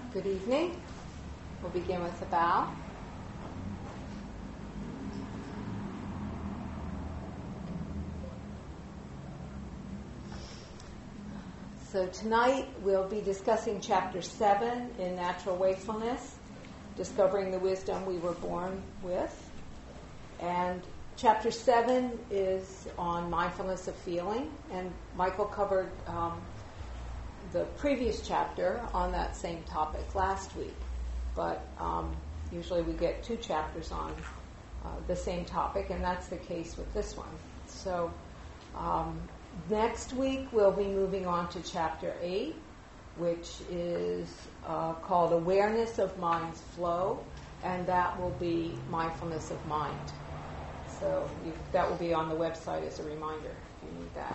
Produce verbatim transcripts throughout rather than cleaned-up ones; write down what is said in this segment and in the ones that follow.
Good evening. We'll begin with a bow. So tonight we'll be discussing Chapter seven in Natural Wakefulness, Discovering the Wisdom We Were Born With. And Chapter seven is on mindfulness of feeling, and Michael covered um, the previous chapter on that same topic last week. But um, usually we get two chapters on uh, the same topic, and that's the case with this one. So um, next week we'll be moving on to Chapter eight, which is uh, called Awareness of Mind's Flow, and that will be mindfulness of mind. So you, that will be on the website as a reminder if you need that.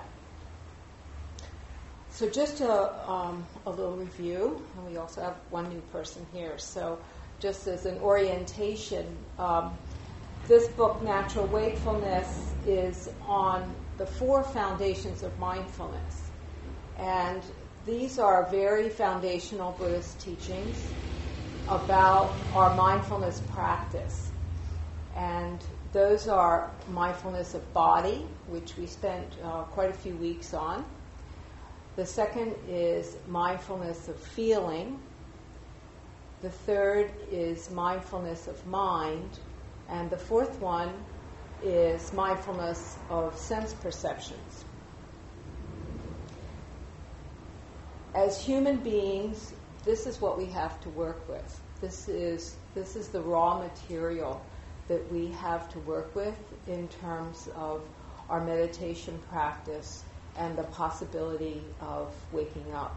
So just a, um, a little review, and we also have one new person here. So just as an orientation, um, this book, Natural Wakefulness, is on the four foundations of mindfulness. And these are very foundational Buddhist teachings about our mindfulness practice. And those are mindfulness of body, which we spent uh, quite a few weeks on. The second is mindfulness of feeling. The third is mindfulness of mind. And the fourth one is mindfulness of sense perceptions. As human beings, this is what we have to work with. This is this is the raw material that we have to work with in terms of our meditation practice and the possibility of waking up.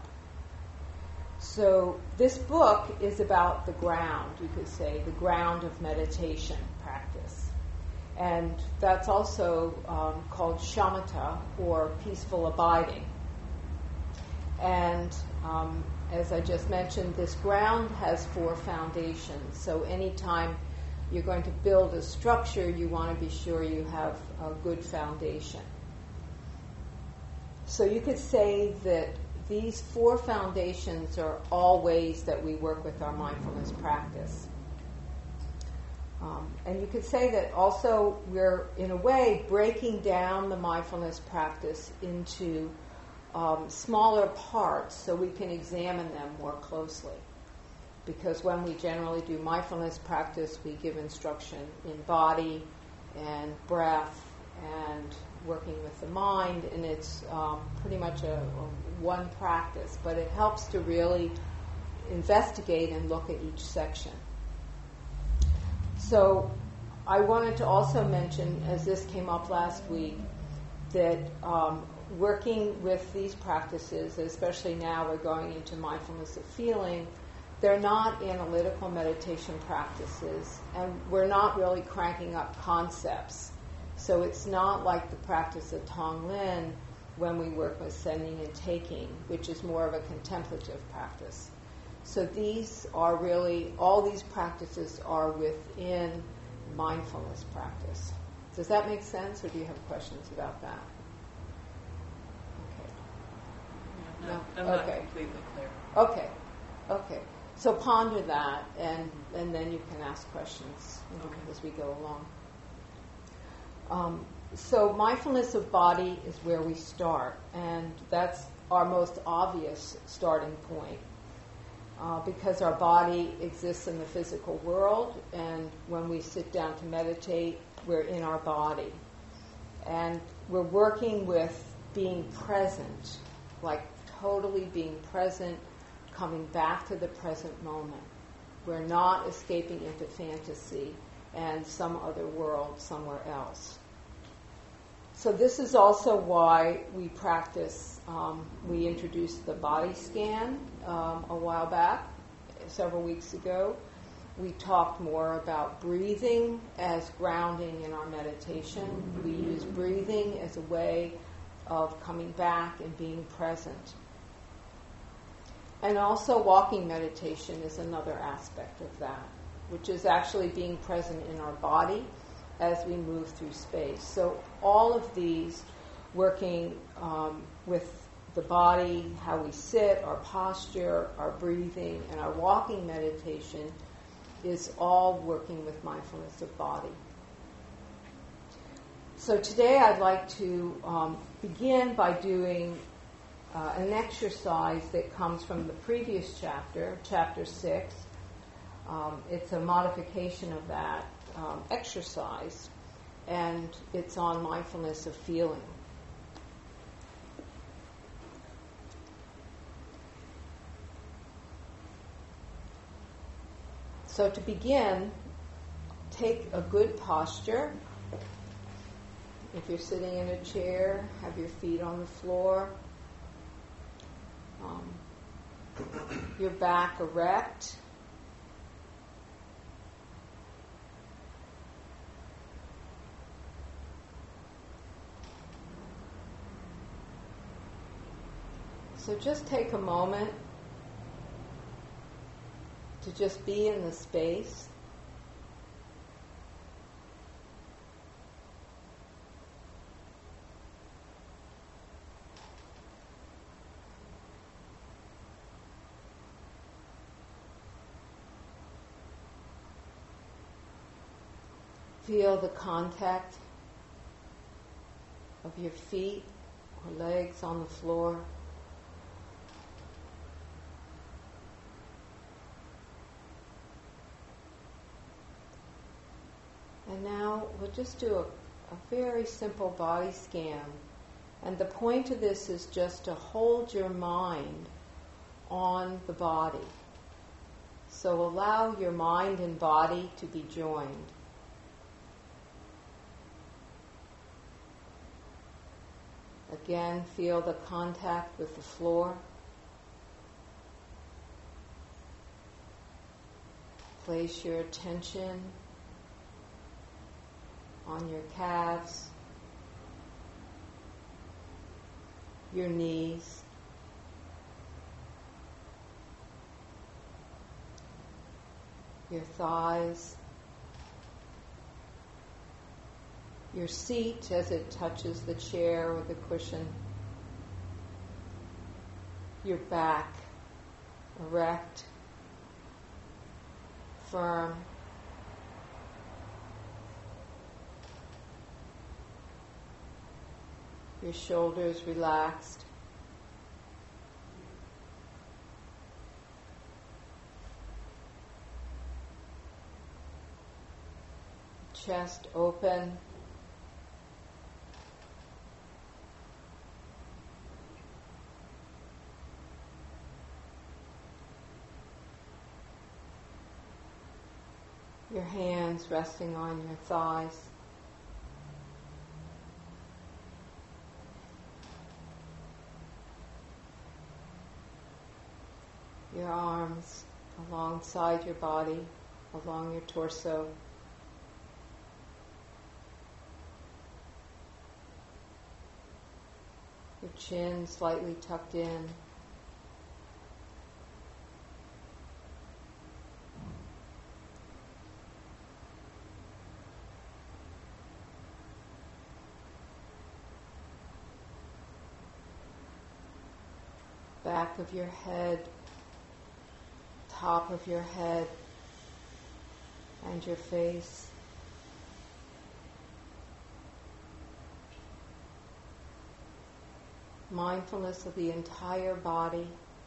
So this book is about the ground, you could say, the ground of meditation practice. And that's also um, called shamatha, or peaceful abiding. And um, as I just mentioned, this ground has four foundations. So anytime you're going to build a structure, you want to be sure you have a good foundation. So you could say that these four foundations are all ways that we work with our mindfulness practice. Um, and you could say that also we're, in a way, breaking down the mindfulness practice into um, smaller parts so we can examine them more closely. Because when we generally do mindfulness practice, we give instruction in body and breath and working with the mind, and it's um, pretty much a, a one practice, but it helps to really investigate and look at each section. So I wanted to also mention, as this came up last week, that um, working with these practices, especially now we're going into mindfulness of feeling, they're not analytical meditation practices, and we're not really cranking up concepts. So it's not like the practice of Tonglen when we work with sending and taking, which is more of a contemplative practice. So these are really, all these practices are within mindfulness practice. Does that make sense, or do you have questions about that? Okay. Yeah, no, no? I'm not okay. completely clear. Okay. Okay. So ponder that, and, and then you can ask questions you know, okay. as we go along. Um, so mindfulness of body is where we start, and that's our most obvious starting point, uh, because our body exists in the physical world, and when we sit down to meditate, we're in our body. And we're working with being present, like totally being present, coming back to the present moment. We're not escaping into fantasy and some other world somewhere else. So this is also why we practice, um, we introduced the body scan um, a while back, several weeks ago. We talked more about breathing as grounding in our meditation. We use breathing as a way of coming back and being present. And also walking meditation is another aspect of that, which is actually being present in our body as we move through space. So all of these working um, with the body, how we sit, our posture, our breathing, and our walking meditation is all working with mindfulness of body. So today I'd like to um, begin by doing uh, an exercise that comes from the previous chapter, chapter six. Um, it's a modification of that um, exercise, and it's on mindfulness of feeling. So to begin, take a good posture. If you're sitting in a chair, have your feet on the floor, um, your back erect. So just take a moment to just be in the space. Feel the contact of your feet or legs on the floor. And now we'll just do a, a very simple body scan. And the point of this is just to hold your mind on the body. So allow your mind and body to be joined. Again, feel the contact with the floor. Place your attention on your calves, your knees, your thighs, your seat as it touches the chair or the cushion, your back erect, firm, your shoulders relaxed, chest open, your hands resting on your thighs. Your arms alongside your body, along your torso. Your chin slightly tucked in. Back of your head, top of your head, and your face. Mindfulness of the entire body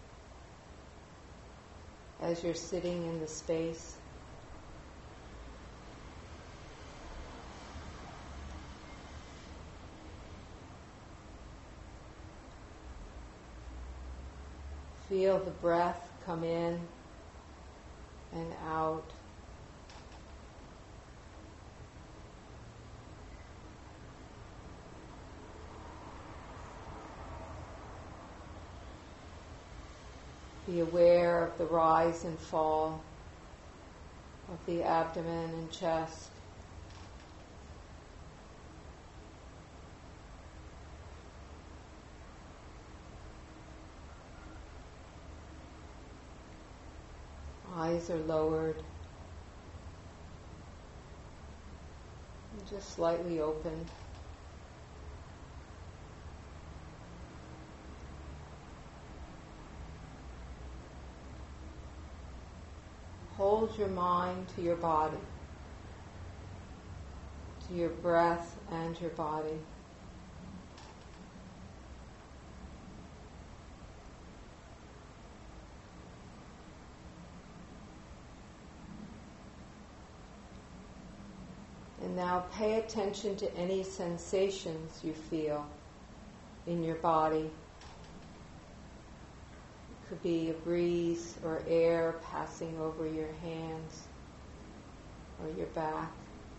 as you're sitting in the space. Feel the breath come in and out. Be aware of the rise and fall of the abdomen and chest. Eyes are lowered, and just slightly open. hold your mind to your body, to your breath and your body. And now pay attention to any sensations you feel in your body. It could be a breeze or air passing over your hands or your back.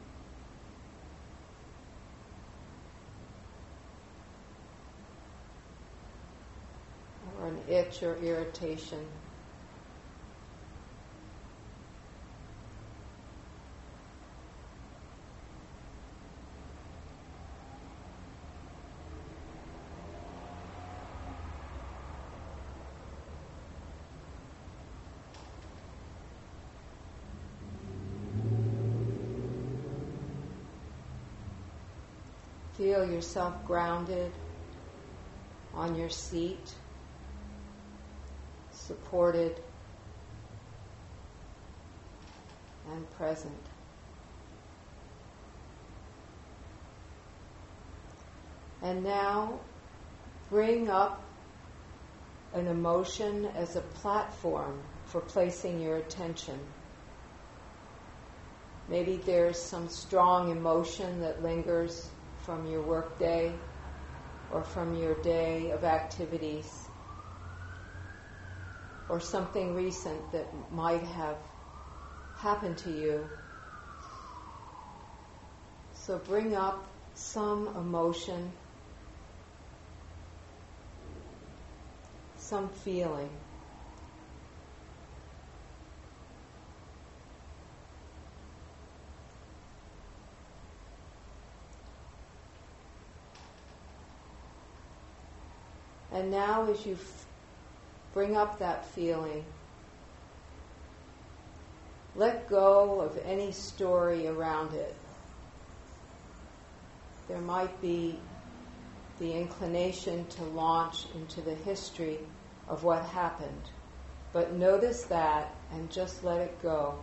Or an itch or irritation. Feel yourself grounded on your seat, supported and present. And now bring up an emotion as a platform for placing your attention. Maybe there's some strong emotion that lingers from your work day or from your day of activities, or something recent that might have happened to you. So bring up some emotion, some feeling. And now as you f- bring up that feeling, let go of any story around it. There might be the inclination to launch into the history of what happened, but notice that and just let it go.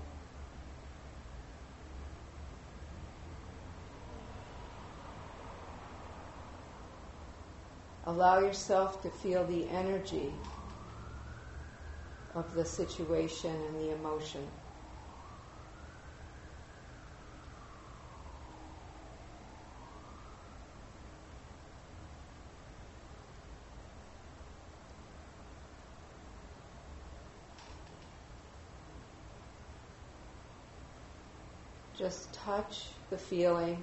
Allow yourself to feel the energy of the situation and the emotion. Just touch the feeling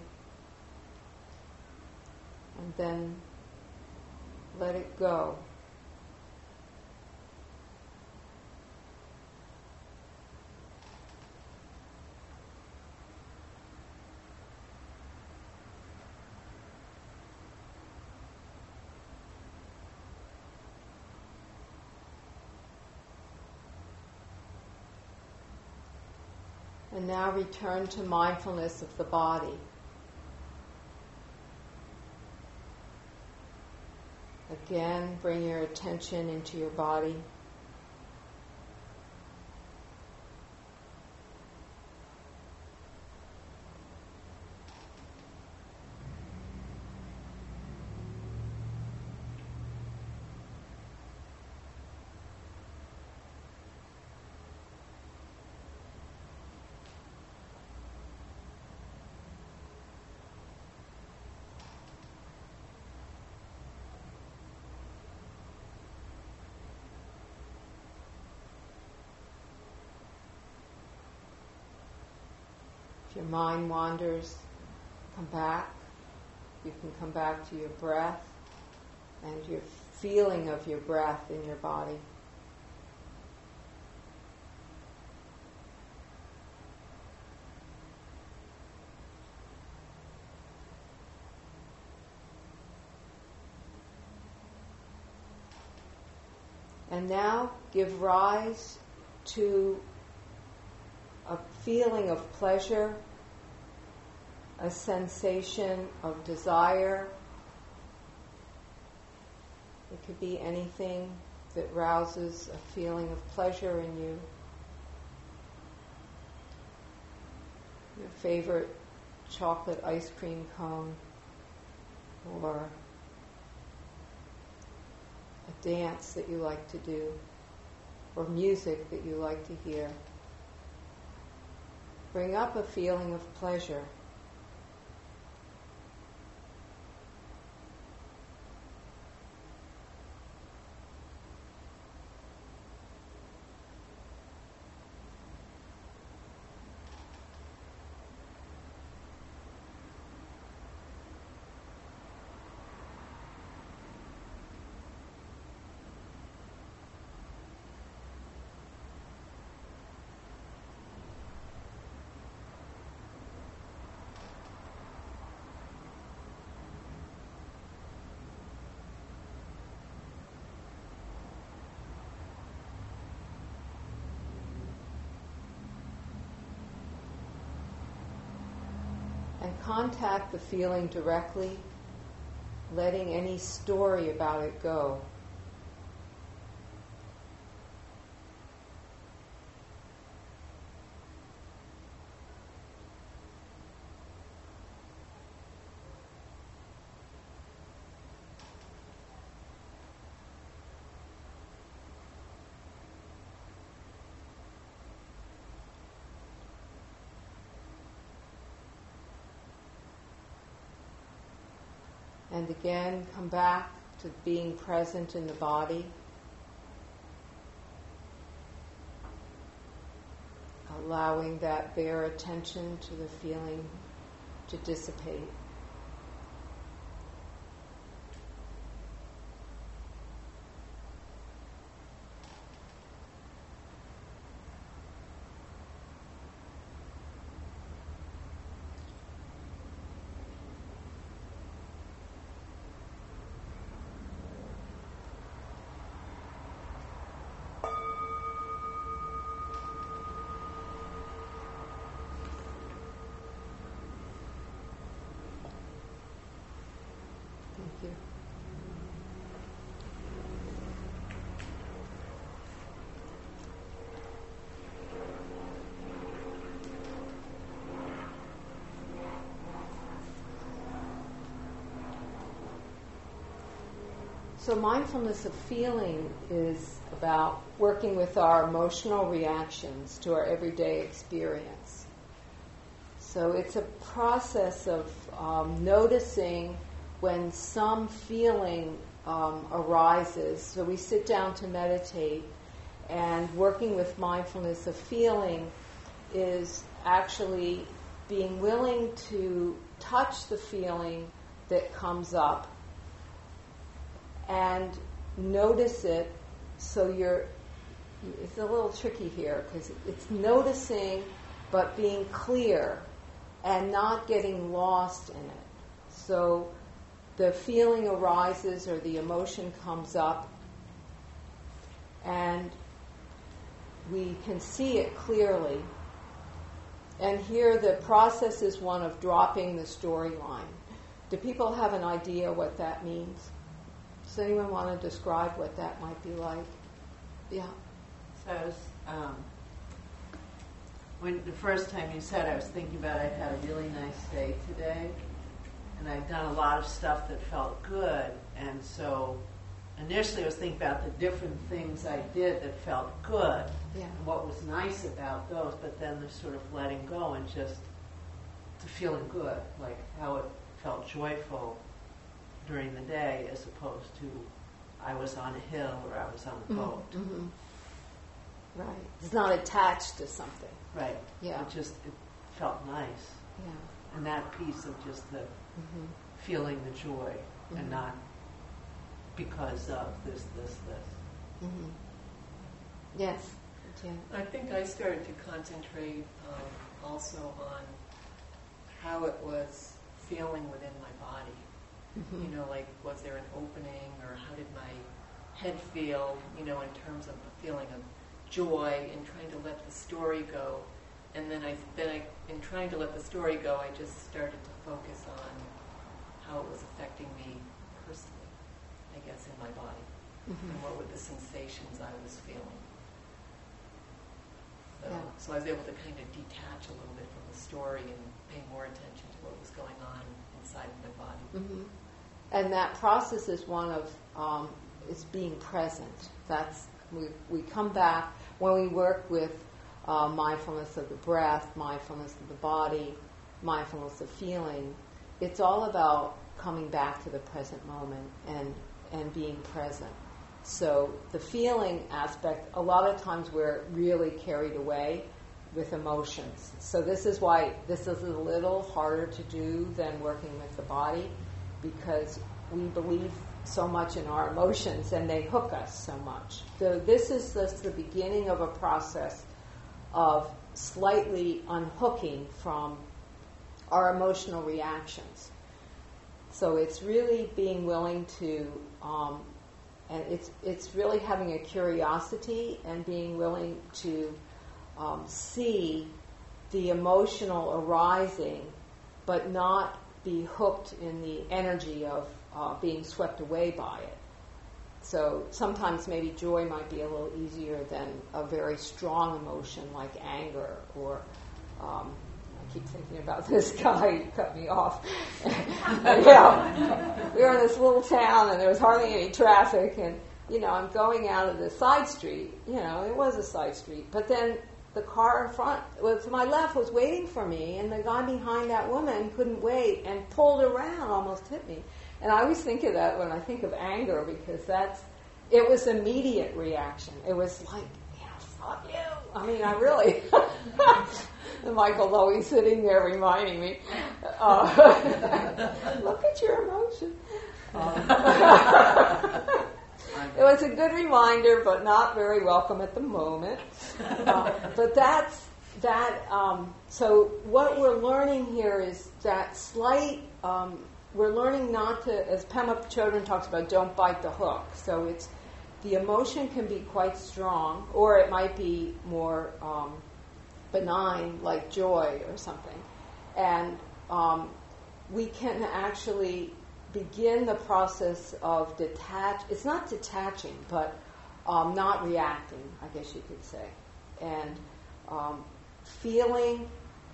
and then let it go. And now return to mindfulness of the body. Again, bring your attention into your body. If your mind wanders, come back. You can come back to your breath and your feeling of your breath in your body. And now give rise to a feeling of pleasure, a sensation of desire. It could be anything that rouses a feeling of pleasure in you. favorite chocolate ice cream cone, or a dance that you like to do, or music that you like to hear. Bring up a feeling of pleasure. And contact the feeling directly, letting any story about it go. And again, come back to being present in the body, allowing that bare attention to the feeling to dissipate. Thank you. So mindfulness of feeling is about working with our emotional reactions to our everyday experience. So it's a process of um, noticing when some feeling um, arises. So we sit down to meditate, and working with mindfulness of feeling is actually being willing to touch the feeling that comes up and notice it. So you're, it's a little tricky here because it's noticing but being clear and not getting lost in it. So the feeling arises or the emotion comes up and we can see it clearly. And here the process is one of dropping the storyline. Do people have an idea what that means? Does anyone want to describe what that might be like? Yeah. So I was, um, when the first time you said, I was thinking about I'd had a really nice day today, and I'd done a lot of stuff that felt good, and so initially I was thinking about the different things I did that felt good, Yeah. and what was nice about those, but then the sort of letting go and just to feeling good, like how it felt joyful during the day as opposed to I was on a hill or I was on a boat. Mm-hmm. Right. It's not attached to something. Right. Yeah. It just it felt nice. Yeah. And that piece of just the Mm-hmm. feeling the joy Mm-hmm. and not because of this, this, this. Mm-hmm. Yes. Jan. I think I started to concentrate um, also on how it was feeling within my body. Mm-hmm. You know, like, was there an opening, or how did my head feel, you know, in terms of the feeling of joy and trying to let the story go. And then I, then I, in trying to let the story go, I just started to focus on how it was affecting me personally, I guess, in my body. Mm-hmm. And what were the sensations I was feeling. So, Yeah. so I was able to kind of detach a little bit from the story and pay more attention to what was going on inside of my body. Mm-hmm. And that process is one of um, is being present. That's we we come back when we work with uh, mindfulness of the breath, mindfulness of the body, mindfulness of feeling. It's all about coming back to the present moment and and being present. So the feeling aspect, a lot of times we're really carried away with emotions. So this is why this is a little harder to do than working with the body, because we believe so much in our emotions and they hook us so much. So this is just the beginning of a process of slightly unhooking from our emotional reactions. So it's really being willing to, um, and it's it's really having a curiosity and being willing to um, see the emotional arising, but not be hooked in the energy of uh, being swept away by it. So sometimes maybe joy might be a little easier than a very strong emotion like anger or um, I keep thinking about this guy who cut me off. Yeah, we were in this little town and there was hardly any traffic, and you know I'm going out of the side street. You know it was a side street, but then the car in front, well, to my left, was waiting for me, and the guy behind that woman couldn't wait and pulled around, almost hit me. And I always think of that when I think of anger, because that's it was immediate reaction. It was like, yeah, fuck you. I mean, I really. And Michael's always sitting there reminding me, uh, look at your emotion. Um, it was a good reminder, but not very welcome at the moment. Uh, but that's that. Um, so what we're learning here is that slight. Um, we're learning not to, as Pema Chodron talks about, don't bite the hook. So it's the emotion can be quite strong, or it might be more um, benign, like joy or something, and um, we can actually begin the process of detach. It's not detaching, but um, not reacting, I guess you could say, and um, feeling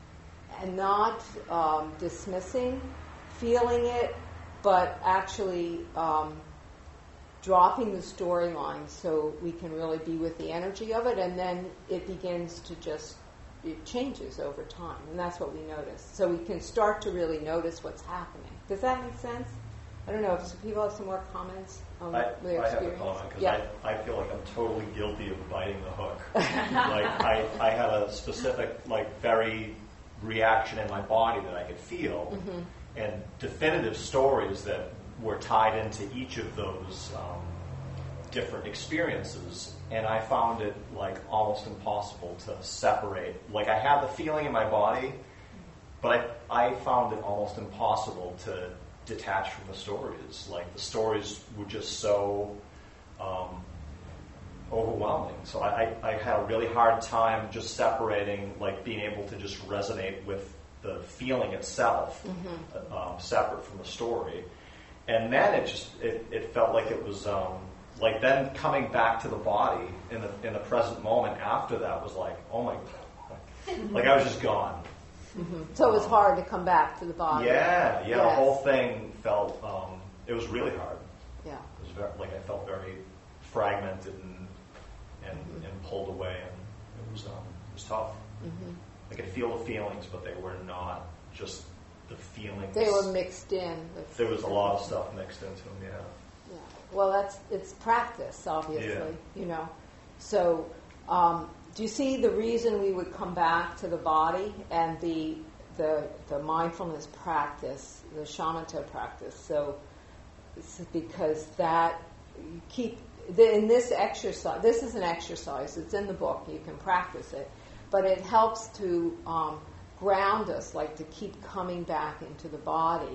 and not um, dismissing, feeling it, but actually um, dropping the storyline so we can really be with the energy of it, and then it begins to just, it changes over time, and that's what we notice. So we can start to really notice what's happening. Does that make sense? I don't know if some people have some more comments on I, their I have experience. a comment because yeah. I, I feel like I'm totally guilty of biting the hook. Like I, I had a specific, like very reaction in my body that I could feel, mm-hmm. and definitive stories that were tied into each of those um, different experiences. And I found it like almost impossible to separate. Like I had the feeling in my body, but I, I found it almost impossible to detach from the stories. Like the stories were just so um, overwhelming. So I, I, I had a really hard time just separating, like being able to just resonate with the feeling itself, mm-hmm. um, separate from the story. And then it just it, it felt like it was um, like then coming back to the body in the in the present moment after that was like, oh my God, like I was just gone. Mm-hmm. So it was hard to come back to the body. Yeah, yeah. Yes. The whole thing felt, um, it was really hard. Yeah. It was very, like I felt very fragmented and and, mm-hmm. and pulled away, and it was um, it was tough. Mm-hmm. I could feel the feelings, but they were not just the feelings. They were mixed in. With there was a lot of stuff mixed into them. Yeah. Yeah. Well, that's it's practice, obviously. Yeah. You know, so. Um, Do you see the reason we would come back to the body and the the, the mindfulness practice, the shamatha practice? So it's because that you keep the, in this exercise. This is an exercise. It's in the book. You can practice it, but it helps to um, ground us, like to keep coming back into the body.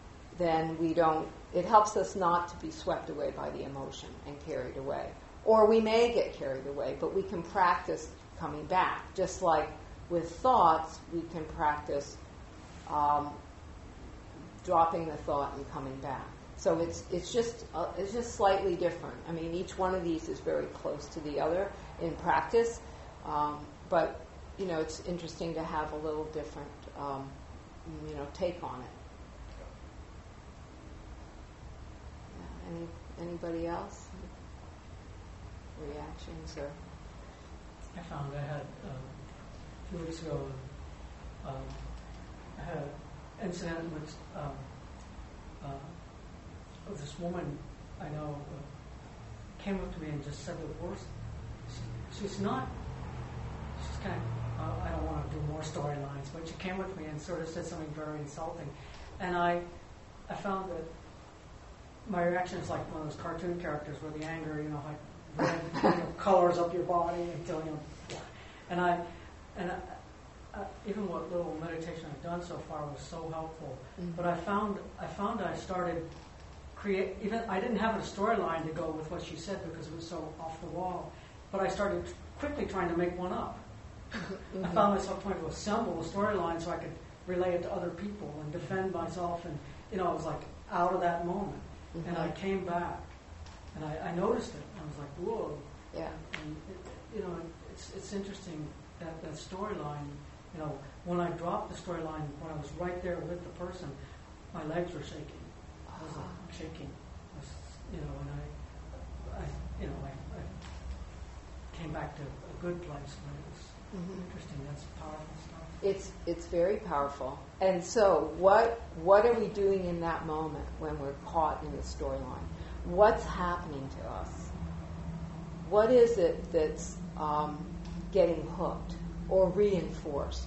Then we don't. It helps us not to be swept away by the emotion and carried away. Or we may get carried away, but we can practice coming back. Just like with thoughts, we can practice um, dropping the thought and coming back. So it's it's just uh, it's just slightly different. I mean, each one of these is very close to the other in practice, um, but you know, it's interesting to have a little different, um, you know, take on it. Yeah, any anybody else? Reactions or? I found I had um, a few weeks ago. Um, I had an incident with um, uh, of this woman I know uh, came up to me and just said the worst. She, she's not. She's kind of. Uh, I don't want to do more storylines, but she came up to me and sort of said something very insulting, and I, I found that my reaction is like one of those cartoon characters where the anger, you know, like red, you know, colors up your body until you know. Yeah. And I, and I, I, even what little meditation I've done so far was so helpful. Mm-hmm. But I found, I found I started create. Even I didn't have a storyline to go with what she said because it was so off the wall. But I started quickly trying to make one up. Mm-hmm. I found myself trying to assemble a storyline so I could relay it to other people and defend myself. And you know, I was like out of that moment. Mm-hmm. And I came back, and I, I noticed it. I was like, whoa. Yeah. And it, you know, it's it's interesting that that storyline. You know, when I dropped the storyline, when I was right there with the person, my legs were shaking. I was like shaking. I was, you know, and I, I you know, I, I came back to a good place. But it was mm-hmm. interesting. That's powerful stuff. It's it's very powerful. And so, what what are we doing in that moment when we're caught in the storyline? What's happening to us? What is it that's um, getting hooked or reinforced?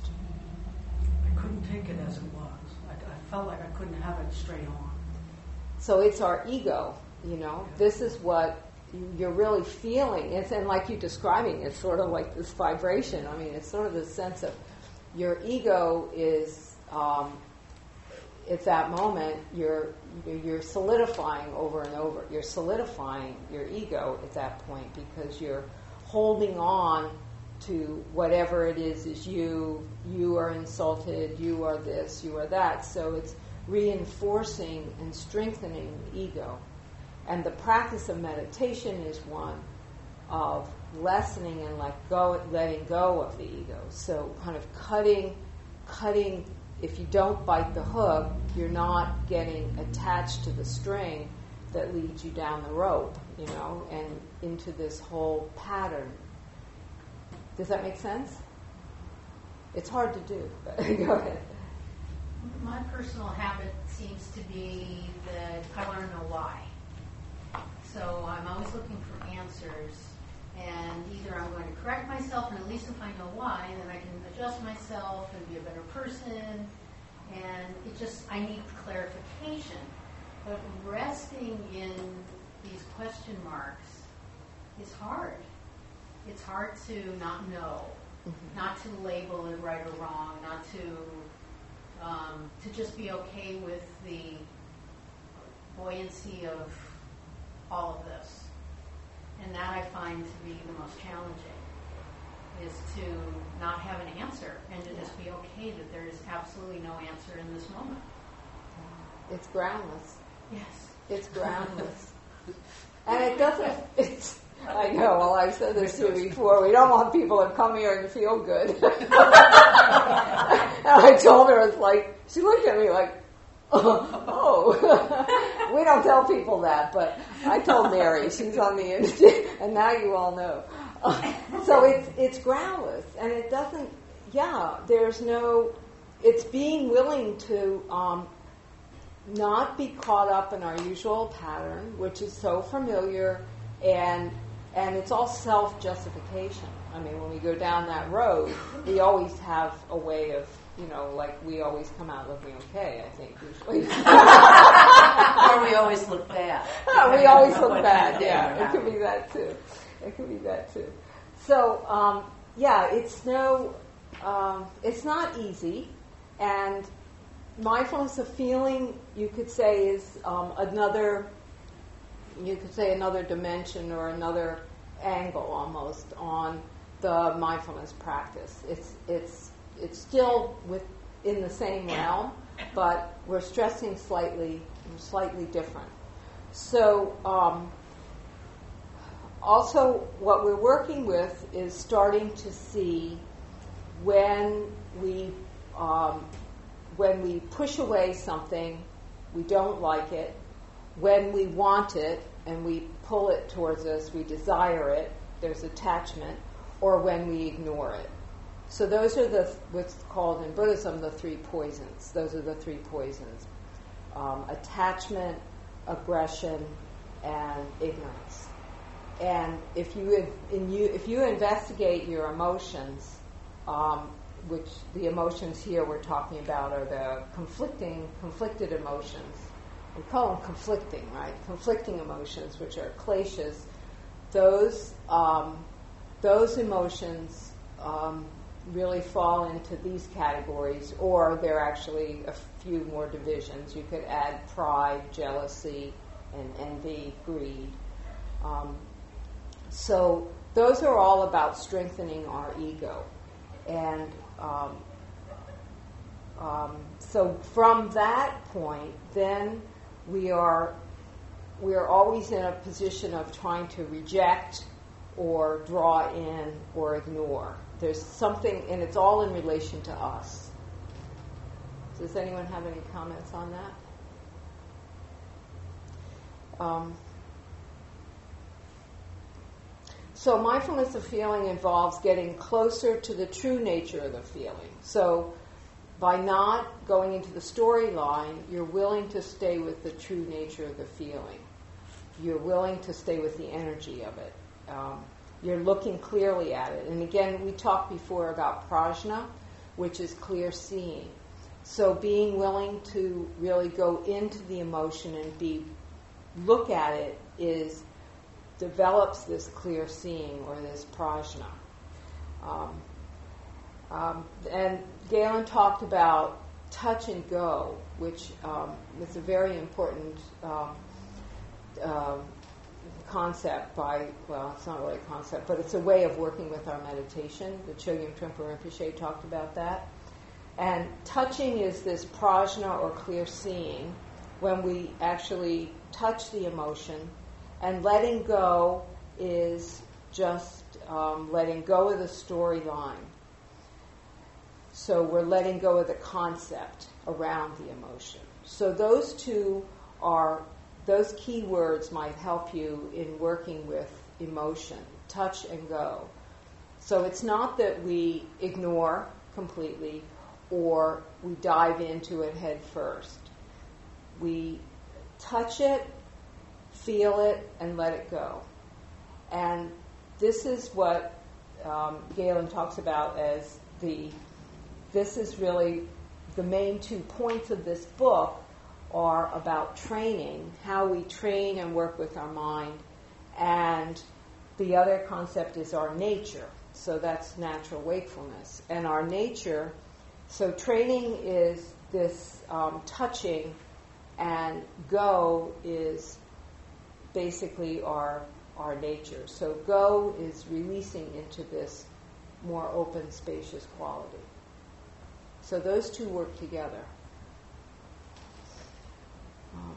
I couldn't take it as it was. I, I felt like I couldn't have it straight on. So it's our ego, you know. Yeah. This is what you're really feeling. It's, and like you're describing, it's sort of like this vibration. I mean, it's sort of this sense of your ego is, um, at that moment, you're you're solidifying over and over. You're solidifying your ego at that point because you're holding on to whatever it is is you. You are insulted. You are this. You are that. So it's reinforcing and strengthening the ego. And the practice of meditation is one of lessening and let go, letting go of the ego. So kind of cutting, cutting. If you don't bite the hook, you're not getting attached to the string that leads you down the rope, you know, and into this whole pattern. Does that make sense? It's hard to do, but go ahead. My personal habit seems to be that I want to know why. So I'm always looking for answers, and either I'm going to correct myself, and at least if I know why, then I can adjust myself and be a better person. And it just, I need clarification. But resting in these question marks is hard. It's hard to not know, mm-hmm. not to label it right or wrong, not to um, to just be okay with the buoyancy of all of this. And that I find to be the most challenging, is to not have an answer and to just be okay that there is absolutely no answer in this moment. It's groundless. Yes. It's groundless. And it doesn't, it's, I know, well, I've said this to you before, we don't want people to come here and feel good. And I told her, it's like, she looked at me like, oh, we don't tell people that, but I told Mary, she's on the end, and now you all know. Uh, so it's it's groundless, and it doesn't, yeah, there's no, it's being willing to um, not be caught up in our usual pattern, which is so familiar, and and it's all self-justification. I mean, when we go down that road, we always have a way of, you know, like we always come out looking okay, I think, usually. Or we always look bad. we always look bad, yeah. It could be that too. It could be that too. So, um, yeah, it's no, um, it's not easy. And mindfulness of feeling, you could say, is um, another, you could say another dimension or another angle almost on the mindfulness practice. It's, it's, It's still within the same realm, but we're stressing slightly, slightly different. So, um, also what we're working with is starting to see when we um, when we push away something, we don't like it. When we want it and we pull it towards us, we desire it, there's attachment, or when we ignore it. So those are the what's called in Buddhism the three poisons. Those are the three poisons: um, attachment, aggression, and ignorance. And if you in you if you investigate your emotions, um, which the emotions here we're talking about are the conflicting, conflicted emotions. We call them conflicting, right? Conflicting emotions, which are kleshas. Those um, those emotions um, really fall into these categories, or there are actually a few more divisions. You could add pride, jealousy, and envy, greed. Um, so those are all about strengthening our ego. And um, um, so from that point, then we are we are always in a position of trying to reject or draw in or ignore. There's something, and it's all in relation to us. Does anyone have any comments on that? Um, so mindfulness of feeling involves getting closer to the true nature of the feeling. So by not going into the storyline, you're willing to stay with the true nature of the feeling. You're willing to stay with the energy of it. Um, you're looking clearly at it. And again, we talked before about prajna, which is clear seeing. So being willing to really go into the emotion and be look at it is develops this clear seeing or this prajna. Um, um, and Galen talked about touch and go, which um, is a very important um, uh, concept by, well, it's not really a concept, but it's a way of working with our meditation. The Chogyam Trungpa Rinpoche talked about that. And touching is this prajna or clear seeing when we actually touch the emotion, and letting go is just um, letting go of the storyline. So we're letting go of the concept around the emotion. So those two are, those key words might help you in working with emotion, touch and go. So it's not that we ignore completely or we dive into it head first. We touch it, feel it, and let it go. And this is what um, Galen talks about as the, this is really the main two points of this book are about training, how we train and work with our mind, and the other concept is our nature. So that's natural wakefulness. And our nature, so training is this um, touching, and go is basically our our nature. So go is releasing into this more open, spacious quality. So those two work together. Um,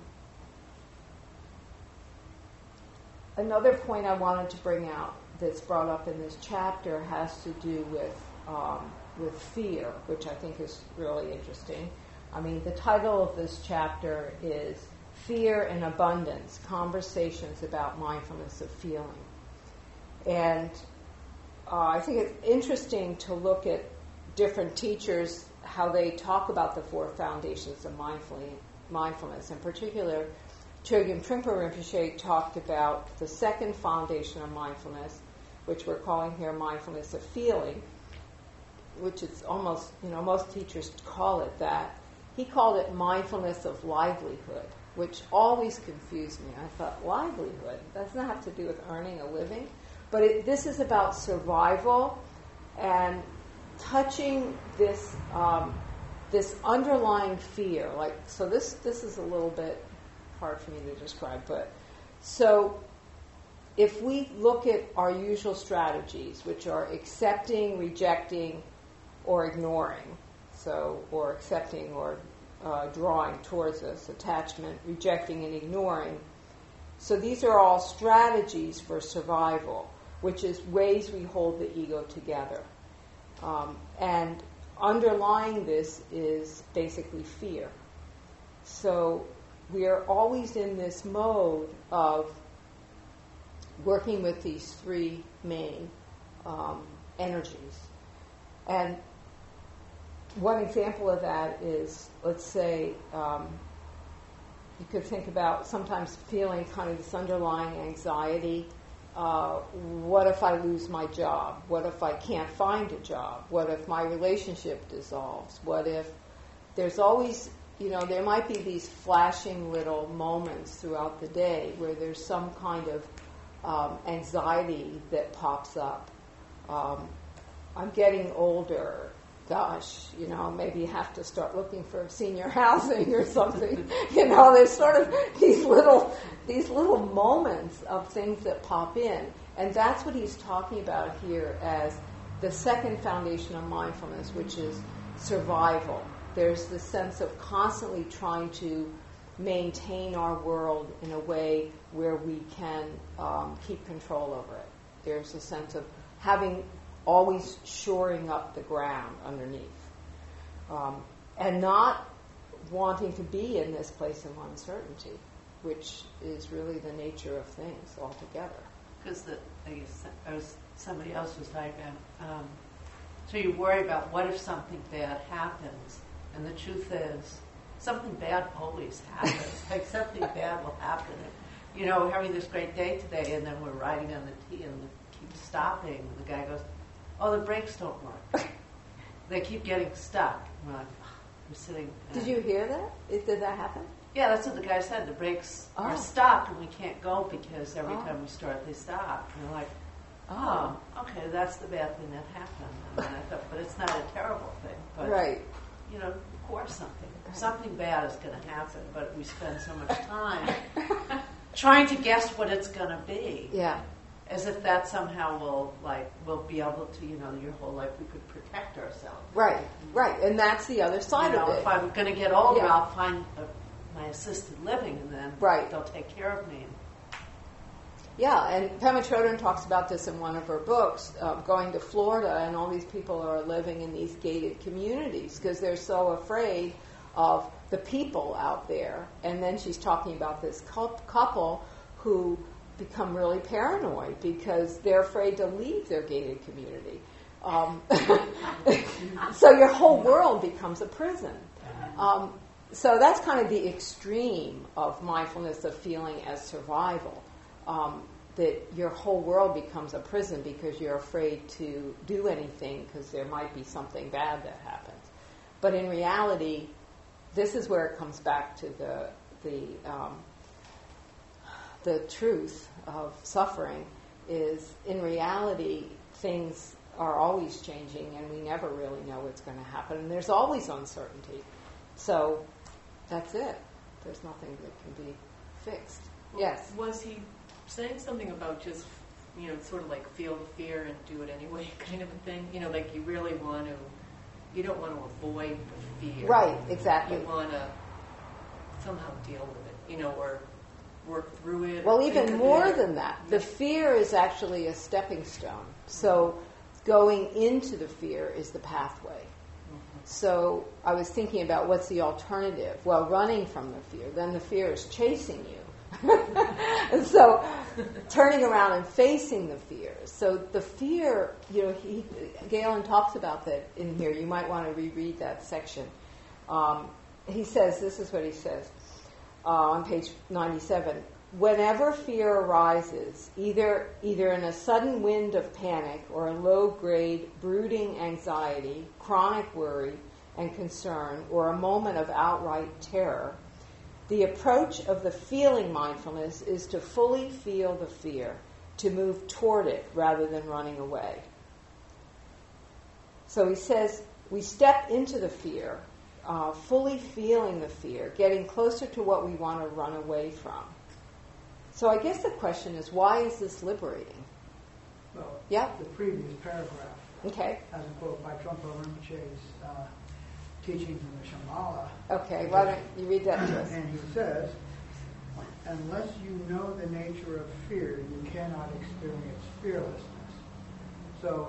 another point I wanted to bring out that's brought up in this chapter has to do with um, with fear, which I think is really interesting. I mean, the title of this chapter is Fear and Abundance, Conversations about Mindfulness of Feeling. And uh, I think it's interesting to look at different teachers, how they talk about the four foundations of mindfulness. In particular, Chogyam Trungpa Rinpoche talked about the second foundation of mindfulness, which we're calling here mindfulness of feeling, which is almost, you know, most teachers call it that. He called it mindfulness of livelihood, which always confused me. I thought, livelihood? Doesn't that have to do with earning a living? But it, this is about survival and touching this um, this underlying fear. Like, so this this is a little bit hard for me to describe, but so if we look at our usual strategies, which are accepting, rejecting, or ignoring, so or accepting or uh, drawing towards us, attachment, rejecting, and ignoring. So these are all strategies for survival, which is ways we hold the ego together. Um, and underlying this is basically fear. So we are always in this mode of working with these three main um, energies. And one example of that is, let's say, um, you could think about sometimes feeling kind of this underlying anxiety. Uh, what if I lose my job? What if I can't find a job? What if my relationship dissolves? What if there's always, you know, there might be these flashing little moments throughout the day where there's some kind of um, anxiety that pops up. Um, I'm getting older. Gosh, you know, maybe you have to start looking for senior housing or something. You know, there's sort of these little these little moments of things that pop in. And that's what he's talking about here as the second foundation of mindfulness, which is survival. There's this sense of constantly trying to maintain our world in a way where we can um, keep control over it. There's a sense of having always shoring up the ground underneath. Um, and not wanting to be in this place of uncertainty, which is really the nature of things altogether. Because the, I guess, I was, somebody else was talking about, um, so you worry about what if something bad happens, and the truth is, something bad always happens. Like something bad will happen. You know, we're having this great day today, and then we're riding on the T, and we keep stopping, and the guy goes, oh, the brakes don't work. They keep getting stuck. We're like, oh, we're sitting. Uh, Did you hear that? Is, did that happen? Yeah, that's what the guy said. The brakes Oh. are stuck and we can't go because every Oh. time we start, they stop. And we're like, oh, okay, that's the bad thing that happened. And then I thought, but it's not a terrible thing. But, Right. you know, of course something. Something bad is going to happen, but we spend so much time trying to guess what it's going to be. Yeah. As if that somehow will, like, we'll be able to, you know, your whole life we could protect ourselves. Right, right. And that's the other side You know, of it. if I'm going to get older, Yeah. I'll find a, my assisted living, and then Right. they'll take care of me. Yeah, and Pema Chodron talks about this in one of her books, uh, going to Florida, and all these people are living in these gated communities because they're so afraid of the people out there. And then she's talking about this couple who become really paranoid because they're afraid to leave their gated community. Um, so your whole world becomes a prison. Um, so that's kind of the extreme of mindfulness, of feeling as survival. Um, that your whole world becomes a prison because you're afraid to do anything because there might be something bad that happens. But in reality, this is where it comes back to the the um, the truth of suffering is, in reality, things are always changing and we never really know what's going to happen. And there's always uncertainty. So that's it. There's nothing that can be fixed. Well, Yes. Was he saying something about just, you know, sort of like feel the fear and do it anyway kind of a thing? You know, like you really want to, you don't want to avoid the fear. Right, exactly. You want to somehow deal with it, you know, or work through it. Well, or even think of more it, or- than that, the fear is actually a stepping stone. So going into the fear is the pathway. So I was thinking about what's the alternative? Well, running from the fear. Then the fear is chasing you. And so turning around and facing the fear. So the fear, you know, he, Galen talks about that in here. You might want to reread that section. Um, he says, this is what he says uh, on page ninety-seven. Whenever fear arises, either either in a sudden wind of panic or a low-grade brooding anxiety, chronic worry and concern, or a moment of outright terror, the approach of the feeling mindfulness is to fully feel the fear, to move toward it rather than running away. So he says we step into the fear, uh, fully feeling the fear, getting closer to what we want to run away from. So I guess the question is, why is this liberating? Well, Yeah. the previous paragraph Okay. has a quote by Trungpa Rinpoche's uh, teachings in the Shambhala. Okay. Why don't you read that to us? And he says, unless you know the nature of fear, you cannot experience fearlessness. So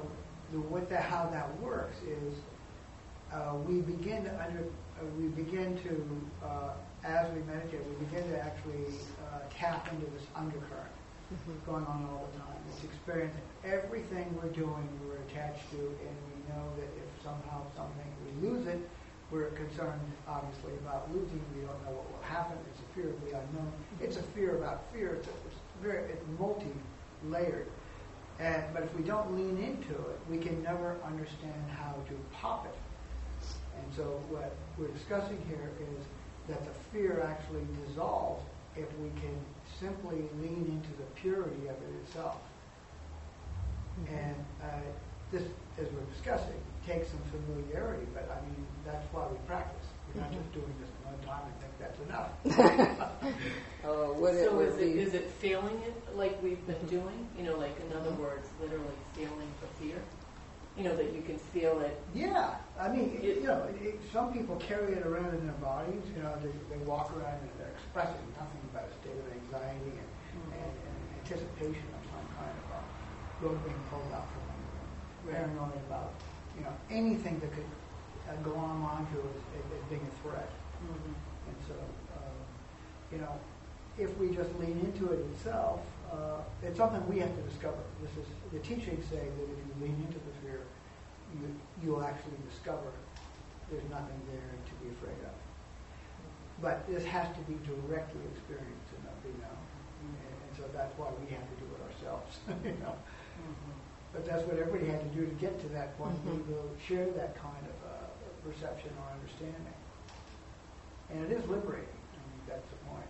the, what the, how that works is uh, we begin to under uh, we begin to uh, as we meditate, we begin to actually uh, tap into this undercurrent mm-hmm. going on all the time. It's experiencing everything we're doing, we're attached to, and we know that if somehow something we lose it, we're concerned, obviously, about losing. We don't know what will happen. It's a fear of the unknown. It's a fear about fear. It's, a, it's very it's multi-layered. And, but if we don't lean into it, we can never understand how to pop it. And so what we're discussing here is that the fear actually dissolves if we can simply lean into the purity of it itself. Mm-hmm. And uh, this, as we're discussing, takes some familiarity, but I mean, that's why we practice. We're not mm-hmm. just doing this one time and think that's enough. Oh, would it, so would is be... it, is it feeling it like we've been doing? You know, like in other words, literally feeling the fear? You know, that you can feel it. Yeah. I mean, it, you know, it, some people carry it around in their bodies. You know, they, they walk around and they're expressing nothing but a state of anxiety and, mm-hmm. and, and anticipation of some kind of a road being pulled out from them. Paranoid about, you know, anything that could uh, go online to as, as being a threat. Mm-hmm. And so, um, you know, if we just lean into it itself, uh, it's something we have to discover. This is the teachings say that if you lean into the fear, you you'll actually discover there's nothing there to be afraid of. But this has to be directly experienced, and you know, mm-hmm. and, and so that's why we have to do it ourselves. You know. Mm-hmm. But that's what everybody had to do to get to that point, mm-hmm. to share that kind of uh, perception or understanding. And it is liberating. I mean, that's the point.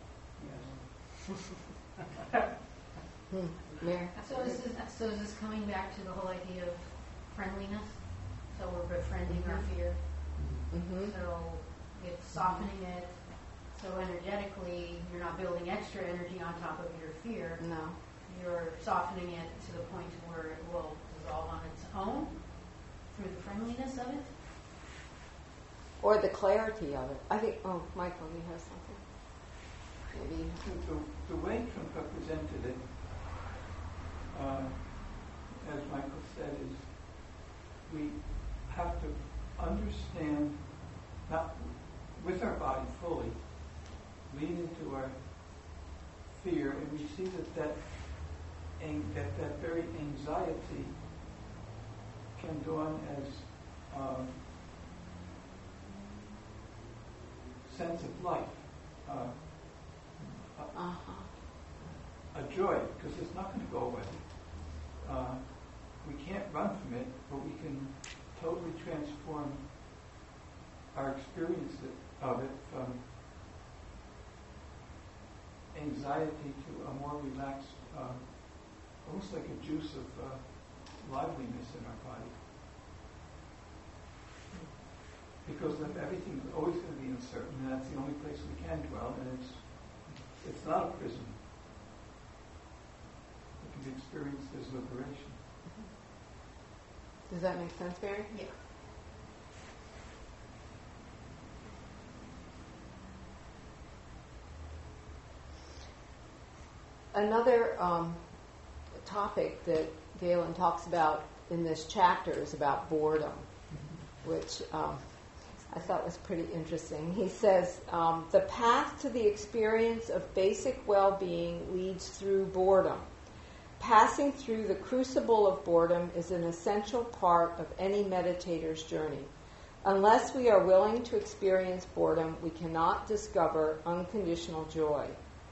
Yes. hmm. Yeah. So this is so is this coming back to the whole idea of friendliness? So we're befriending our fear. Mm-hmm. So it's softening it. So energetically, you're not building extra energy on top of your fear. No. You're softening it to the point where it will dissolve on its own through the friendliness of it. Or the clarity of it. I think, oh, Michael, you have something? Maybe. The, the way Trungpa presented it, uh, as Michael said, is we have to understand, not with our body fully, lean into our fear, and we see that that, that, that very anxiety can dawn as um, sense of life, uh, a, Uh-huh. a joy, because it's not going to go away. Uh, we can't run from it, but we can totally transform our experience of it from anxiety to a more relaxed, uh, almost like a juice of uh, liveliness in our body. Because if everything's always going to be uncertain, and that's the only place we can dwell, and it's it's not a prison. It can be experienced as liberation. Does that make sense, Mary? Yeah. Another um, topic that Galen talks about in this chapter is about boredom, which um, I thought was pretty interesting. He says, um, the path to the experience of basic well-being leads through boredom. Passing through the crucible of boredom is an essential part of any meditator's journey. Unless we are willing to experience boredom, we cannot discover unconditional joy.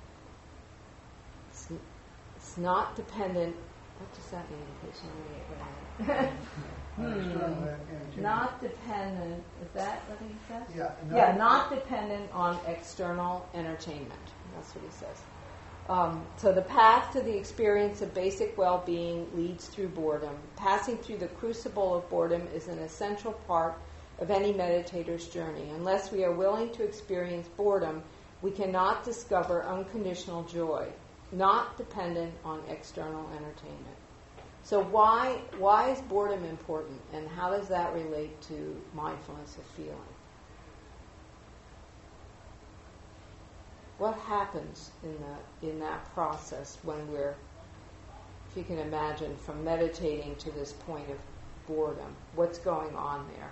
It's, it's not dependent. What does that mean? Page ninety-eight. Hmm. Not dependent. Is that what he says? Yeah. Not yeah, not dependent on external entertainment. That's what he says. Um, so the path to the experience of basic well-being leads through boredom. Passing through the crucible of boredom is an essential part of any meditator's journey. Unless we are willing to experience boredom, we cannot discover unconditional joy, not dependent on external entertainment. So why why is boredom important, and how does that relate to mindfulness of feeling? What happens in that in that process when we're, if you can imagine, from meditating to this point of boredom? What's going on there?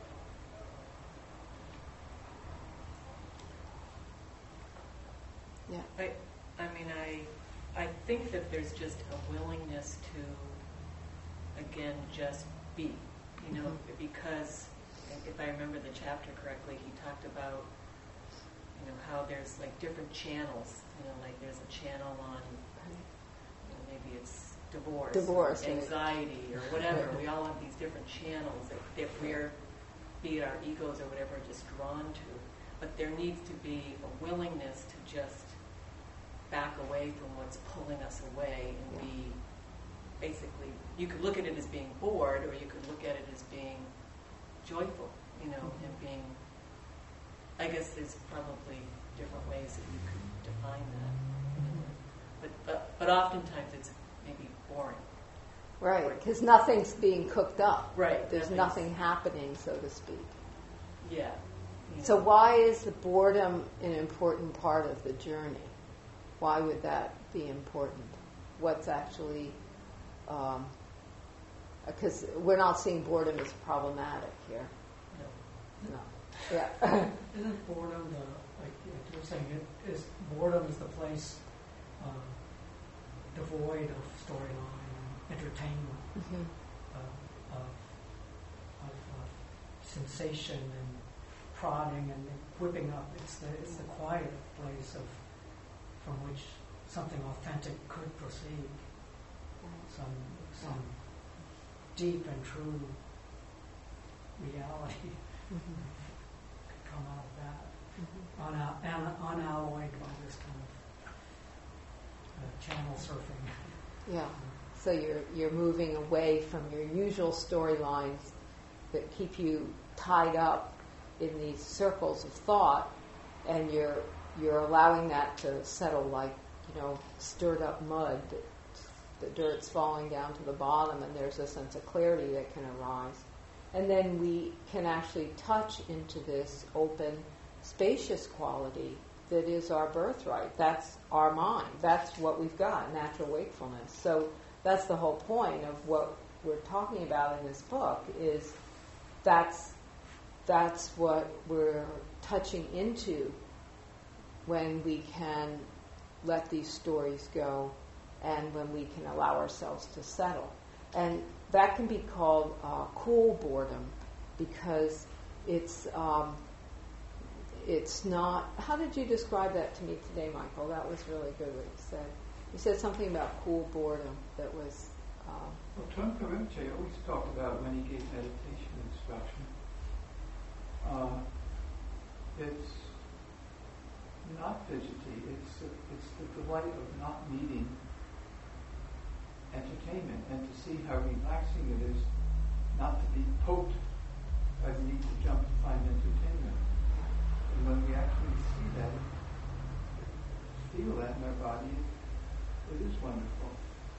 Yeah. I, I mean, I, I think that there's just a willingness to, again, just be, you know, Mhm. because if I remember the chapter correctly, he talked about, you know, how there's like different channels, you know, like there's a channel on, you know, maybe it's divorce, Divorce, or right. anxiety, or whatever. We all have these different channels that, that we're, be it our egos or whatever, just drawn to. But there needs to be a willingness to just back away from what's pulling us away and Yeah. be basically, you could look at it as being bored, or you could look at it as being joyful, you know, Mhm. and being, I guess there's probably different ways that you could define that. Mm-hmm. But, but, but oftentimes it's maybe boring. Right, because nothing's being cooked up. Right. There's that nothing makes- happening, so to speak. Yeah. you So know. why is the boredom an important part of the journey? Why would that be important? What's actually, because we're not seeing boredom as problematic here. No. No. Yeah. Isn't boredom the, like you were saying, it is boredom is the place uh, devoid of storyline and entertainment, Mhm. uh, of, of uh, sensation and prodding and whipping up. It's the it's the quiet place of from which something authentic could proceed. Some some deep and true reality Mhm. could come out of that, Mhm. Una- un- unalloyed by this kind of uh, channel surfing. Yeah. So you're you're moving away from your usual storylines that keep you tied up in these circles of thought, and you're you're allowing that to settle like, you know, stirred up mud. That the dirt's falling down to the bottom, and there's a sense of clarity that can arise. And then we can actually touch into this open, spacious quality that is our birthright. That's our mind. That's what we've got, natural wakefulness. So that's the whole point of what we're talking about in this book, is that's that's what we're touching into when we can let these stories go and when we can allow ourselves to settle. And that can be called uh, cool boredom, because it's um, it's not. How did you describe that to me today, Michael? That was really good what you said. You said something about cool boredom that was. Um, Well, Trungpa Rinpoche always talked about when he gave meditation instruction. Uh, it's not fidgety. It's it's the delight of not needing entertainment, and to see how relaxing it is not to be poked by the need to jump to find entertainment. And when we actually see that, feel that in our body, it is wonderful.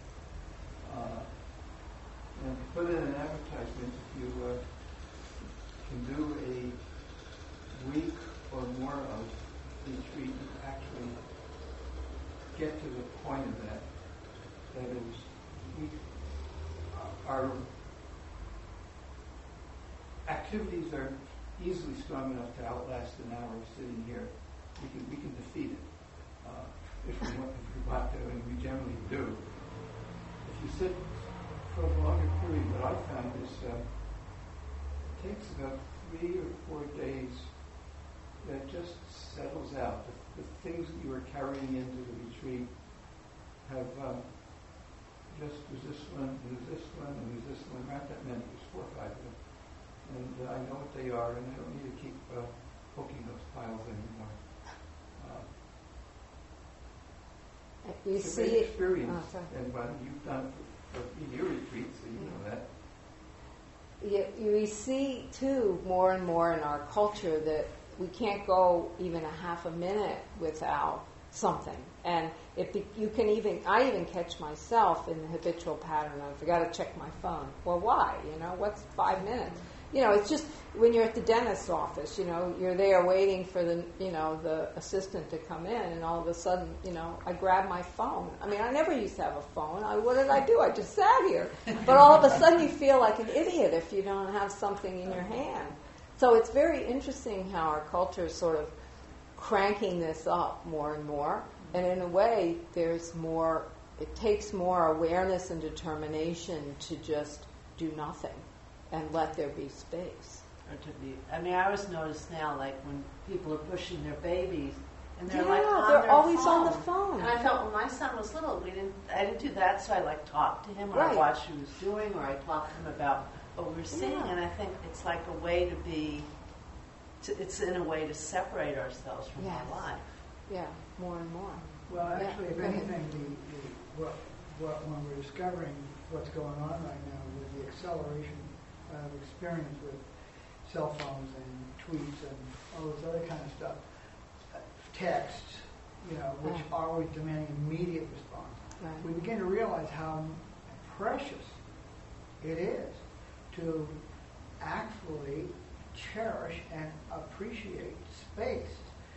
Uh, and put in an advertisement, if you uh, can do a week or more of retreat, you actually get to the point of that. That is, we, our activities are easily strong enough to outlast an hour of sitting here. We can we can defeat it uh, if we want if we want to, and we generally do. If you sit for a longer period, what I found is uh, it takes about three or four days that just settles out. The, the things that you are carrying into the retreat have um, just, there's this one, and there's this one, and there's this one. There aren't that many, there's four or five of them. And uh, I know what they are, and I don't need to keep uh, poking those piles anymore. Uh, you it's a see great it. experience, Oh, sorry. and what you've done for, for your retreats, so you know that. You, you see, too, more and more in our culture that we can't go even a half a minute without something. And if the, you can even, I even catch myself in the habitual pattern of, I got to check my phone. Well, why? You know, what's five minutes? you know, it's just when you're at the dentist's office, you know, you're there waiting for the, you know, the assistant to come in, and all of a sudden, you know, I grab my phone. I mean, I never used to have a phone. I, what did I do? I just sat here. But all of a sudden you feel like an idiot if you don't have something in your hand. So it's very interesting how our culture is sort of cranking this up more and more. And in a way, there's more, it takes more awareness and determination to just do nothing and let there be space. Or to be, I mean, I always notice now, like when people are pushing their babies, and they're Yeah, like on they're their always phone. on the phone. And I felt when my son was little, we didn't, I didn't do that, so I like talked to him, or Right. I watched what he was doing, or I talked to him about what we were seeing. Yeah. And I think it's like a way to be, to, it's in a way to separate ourselves from Yes. our life. Yeah, more and more. Well, Yeah, actually, if go ahead. anything, the, the, what, what, when we're discovering what's going on right now with the acceleration of experience with cell phones and tweets and all this other kind of stuff, uh, texts, you know, which Yeah. are always demanding immediate response, Right. we begin to realize how precious it is to actually cherish and appreciate space.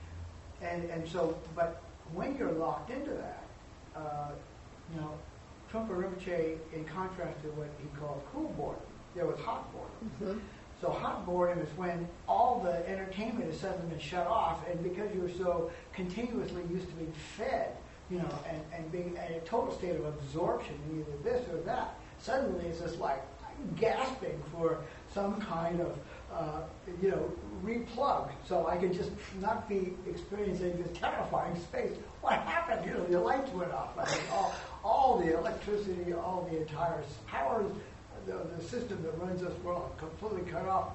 And, and so, but when you're locked into that, uh, you know, Trungpa Rinpoche, in contrast to what he called cool boredom, there was hot boredom. Mm-hmm. So hot boredom is when all the entertainment has suddenly been shut off, and because you're so continuously used to being fed, you know, and, and being in a total state of absorption in either this or that, suddenly it's just like gasping for some kind of, uh, you know, replug, so I can just not be experiencing this terrifying space. What happened? You know, the lights went off. I mean, all, all the electricity, all the entire power, the, the system that runs this world completely cut off.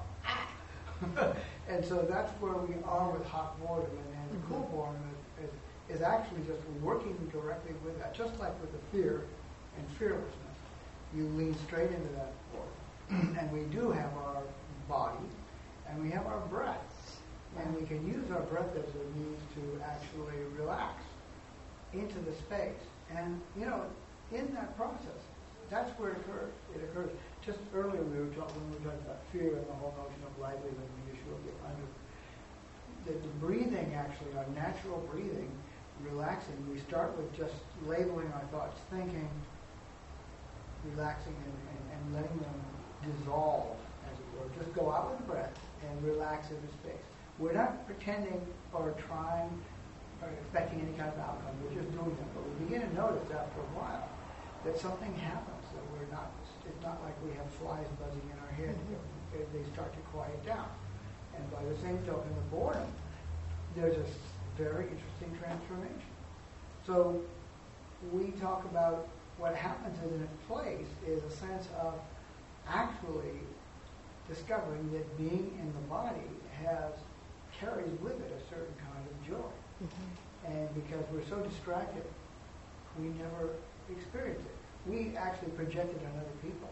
And so that's where we are with hot boredom, and then Mm-hmm. cool boredom is, is, is actually just working directly with that, just like with the fear and fearlessness. You lean straight into that boredom. And we do have our body, and we have our breath. And we can use our breath as a means to actually relax into the space. And, you know, in that process, that's where it occurs. It occurs. Just earlier we were talking, when we were talking about fear and the whole notion of livelihood and the issue of the under. The, the breathing, actually, our natural breathing, relaxing, we start with just labeling our thoughts, thinking, relaxing, and, and, and letting them dissolve, as it were. Just go out with the breath and relax into space. We're not pretending or trying or expecting any kind of outcome. We're just doing them. But we begin to notice after a while that something happens, that we're not, it's not like we have flies buzzing in our head. They, they start to quiet down. And by the same token of boredom, there's a very interesting transformation. So we talk about what happens in its place is a sense of actually discovering that being in the body has carries with it a certain kind of joy. Mm-hmm. And because we're so distracted, we never experience it. We actually project it on other people.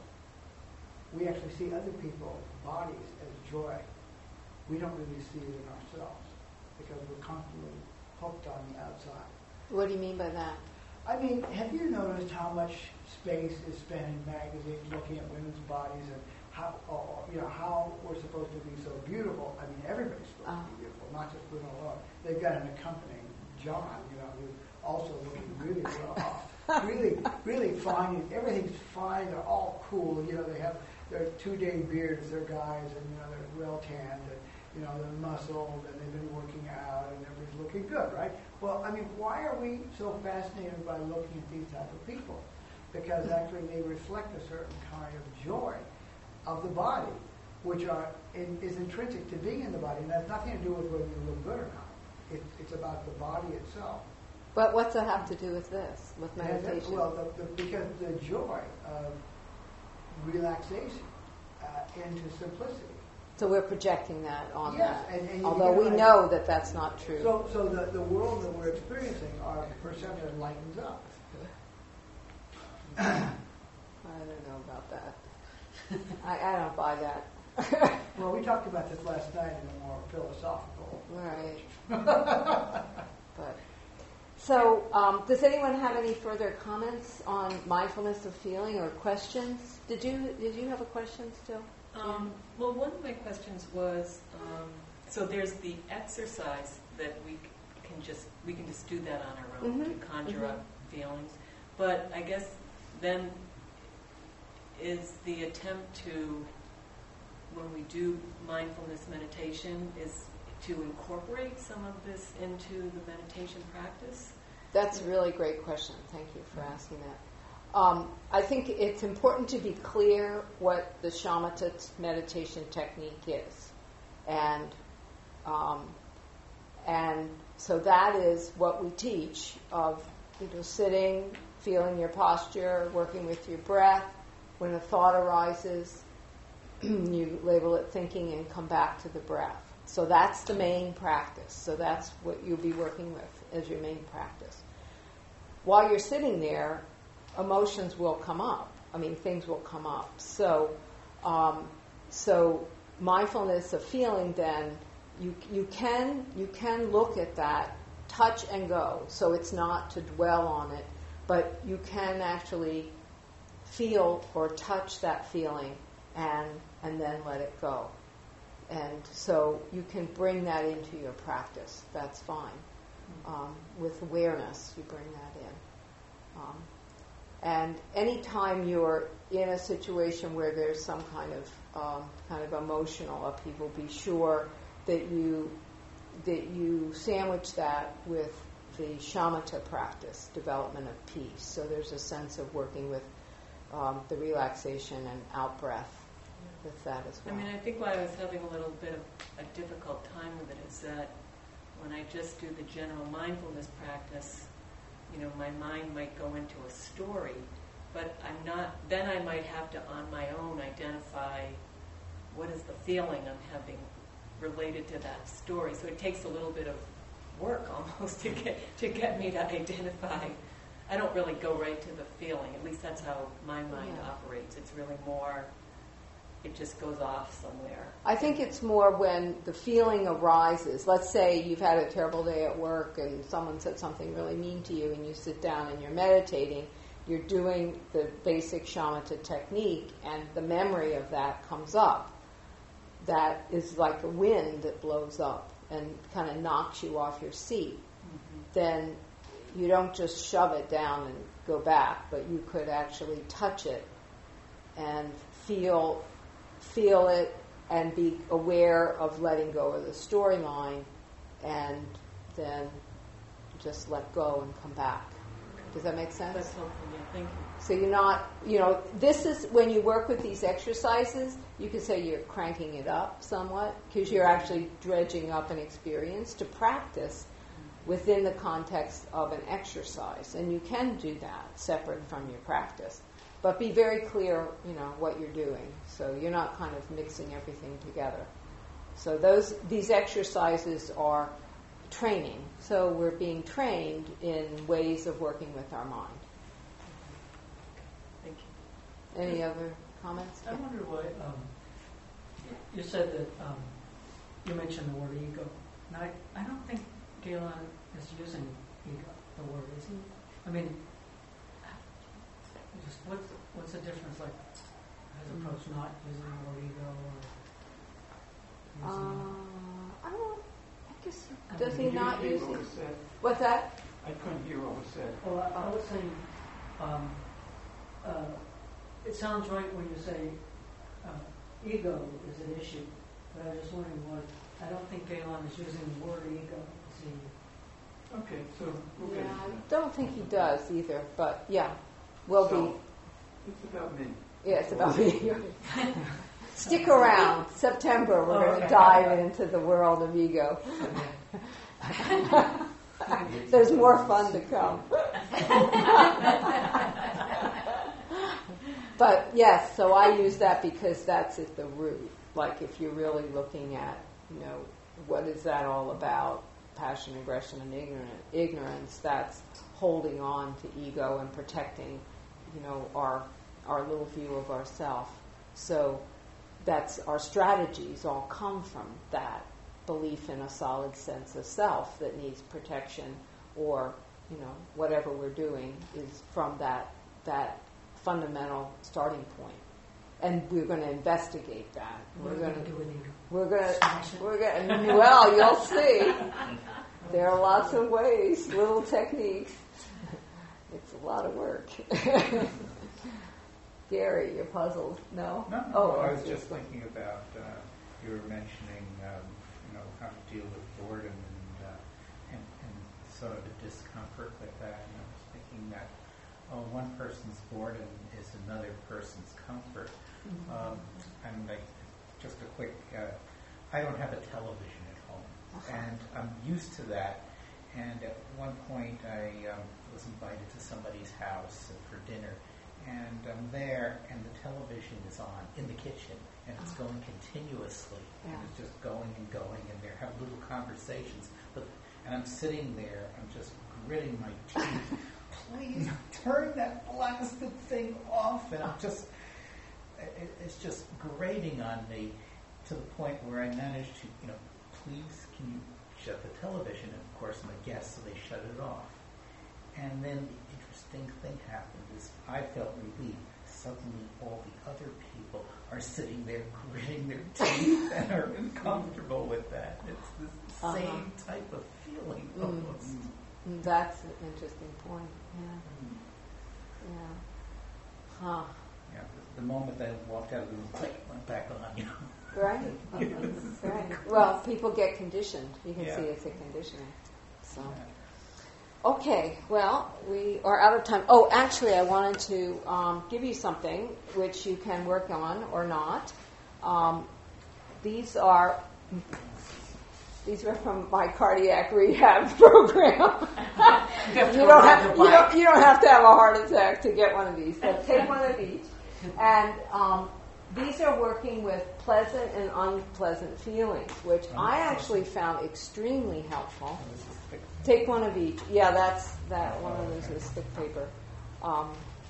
We actually see other people's bodies as joy. We don't really see it in ourselves because we're constantly hooked on the outside. What do you mean by that? I mean, have you noticed how much space is spent in magazines looking at women's bodies and how, or, you know, how we're supposed to be so beautiful? I mean, everybody's supposed uh. to be beautiful, not just women alone. They've got an accompanying John, you know, who's also looking really well off, really, really fine. And everything's fine. They're all cool. You know, they have their two-day beards. They're guys, and you know, they're well tanned, and you know, they're muscled, and they've been working out, and everything's looking good, right? Well, I mean, why are we so fascinated by looking at these type of people? Because actually they reflect a certain kind of joy of the body, which are in, is intrinsic to being in the body, and has nothing to do with whether you look good or not. It, it's about the body itself. But what's that have to do with this, with And that- meditation? well, the, the, because the joy of relaxation uh, into simplicity. So we're projecting that on Yes, that, and- and you although we realize- know that that's not true. So, so the, the world that we're experiencing, our perception lightens up. I don't know about that. I, I don't buy that. Well, we talked about this last night in a more philosophical. Right. But so, um, does anyone have any further comments on mindfulness of feeling or questions? Did you did you have a question still? Um, well, one of my questions was, um, so there's the exercise that we c- can just we can just do that on our own Mhm. to conjure Mhm. up feelings, but I guess then is the attempt to, when we do mindfulness meditation, is to incorporate some of this into the meditation practice? That's a really great question. Thank you for asking that. Um, I think it's important to be clear what the shamatha meditation technique is. And um, and so that is what we teach of, you know, sitting, feeling your posture, working with your breath. When a thought arises, you label it thinking and come back to the breath. So that's the main practice. So that's what you'll be working with as your main practice. While you're sitting there, emotions will come up. I mean, things will come up. So, um, so mindfulness of feeling, then you you can you can look at that, touch and go. So it's not to dwell on it, but you can actually feel or touch that feeling and and then let it go. And so you can bring that into your practice. That's fine. Um, with awareness, you bring that in. Um, and anytime you're in a situation where there's some kind of um, kind of emotional upheaval, be sure that you that you sandwich that with the shamatha practice, development of peace. So there's a sense of working with um, the relaxation and out breath with that as well. I mean, I think why I was having a little bit of a difficult time with it is that when I just do the general mindfulness practice, you know, my mind might go into a story, but I'm not, then I might have to, on my own, identify what is the feeling I'm having related to that story. So it takes a little bit of work almost to get to get me to identify. I don't really go right to the feeling. At least that's how my mind Yeah. operates. It's really more, it just goes off somewhere. I think it's more when the feeling arises. Let's say you've had a terrible day at work and someone said something really mean to you and you sit down and you're meditating. You're doing the basic shamatha technique and the memory of that comes up. That is like a wind that blows up and kind of knocks you off your seat. Mm-hmm. Then you don't just shove it down and go back, but you could actually touch it and feel feel it and be aware of letting go of the storyline and then just let go and come back. Does that make sense? That's helpful, yeah, thank you. So you're not, you know, this is, when you work with these exercises, you could say you're cranking it up somewhat because you're actually dredging up an experience to practice within the context of an exercise. And you can do that separate from your practice. But be very clear, you know, what you're doing. So you're not kind of mixing everything together. So those these exercises are training. So we're being trained in ways of working with our mind. Thank you. Any other comments? I wonder why um, you said that um, you mentioned the word ego. Now, I, I don't think Galen is using ego, the word, is he? I mean, just what's what's the difference, like, as opposed to not using the word ego or Uh, using I don't. I guess I does mean, he not hear use what it? was said. What's that? I couldn't hear what was said. Well, I, I was saying, um, uh, it sounds right when you say uh, ego is an issue, but I was just wondering what, I don't think Galen is using the word ego. Is he? Okay, so we'll get Yeah, into I that. don't think he does either. But yeah, we'll So, be. it's about me. Yeah, it's about me. Stick around. September, we're Oh, going to okay. dive into the world of ego. There's more fun to come. But yes, so I use that because that's at the root. Like if you're really looking at, you know, what is that all about? Passion, aggression, and ignorant, ignorance. That's holding on to ego and protecting, you know, our our little view of ourself. So that's our strategies all come from that belief in a solid sense of self that needs protection, or you know whatever we're doing is from that that fundamental starting point. and we're going to investigate that. What We're are we going going to do with you? we're going to Smash it? we're going to well, you'll see. There are lots of ways, little techniques. It's a lot of work. Gary, you're puzzled. No? No, no, Oh, I was okay. just thinking about, uh, you were mentioning, um, you know, how to deal with boredom and, uh, and, and sort of a discomfort with that. And I was thinking that, oh, one person's boredom is another person's comfort. Mm-hmm. Um, and like, just a quick, uh, I don't have a television at home, Uh-huh. and I'm used to that. And at one point, I um, was invited to somebody's house for dinner. And I'm there, and the television is on in the kitchen, and it's going continuously, and Yeah. it's just going and going, and they're having little conversations. But and I'm sitting there, I'm just gritting my teeth. Please turn that blasted thing off, and I'm just, it, it's just grating on me to the point where I managed to, you know, please can you shut the television? And of course, my guests, so they shut it off. And then the interesting thing happened is I felt relieved. Suddenly all the other people are sitting there gritting their teeth and are uncomfortable with that. It's the Uh-huh. same type of feeling Mm. almost. Mm, That's an interesting point. Yeah. Yeah. Huh. Yeah, the moment I walked out of the room, click, went back on, you know. Right. Right. Well, people get conditioned. You can Yeah. see it's a conditioning. So. Okay, well, we are out of time. Oh, actually, I wanted to um, give you something which you can work on or not. Um, these are these are from my cardiac rehab program. You have to you, don't ride have, the you, don't, bike. you don't have to have a heart attack to get one of these. So take one of each. And um, these are working with pleasant and unpleasant feelings, which I actually found extremely helpful. Take one of each. Yeah, that's that one of those is stick paper. Um,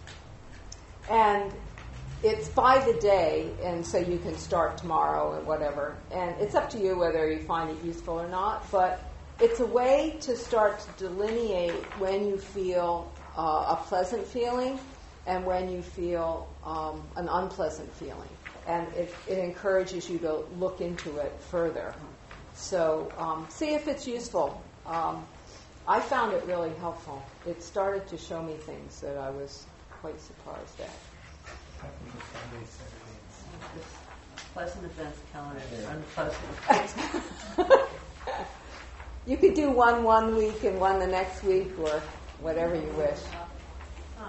and it's by the day, and so you can start tomorrow or whatever. And it's up to you whether you find it useful or not. But it's a way to start to delineate when you feel uh, a pleasant feeling and when you feel um, an unpleasant feeling. And it, it encourages you to look into it further. So um, see if it's useful. Um, I found it really helpful. It started to show me things that I was quite surprised at. Pleasant events calendar, unpleasant events. You could do one one week and one the next week, or whatever you wish. Huh.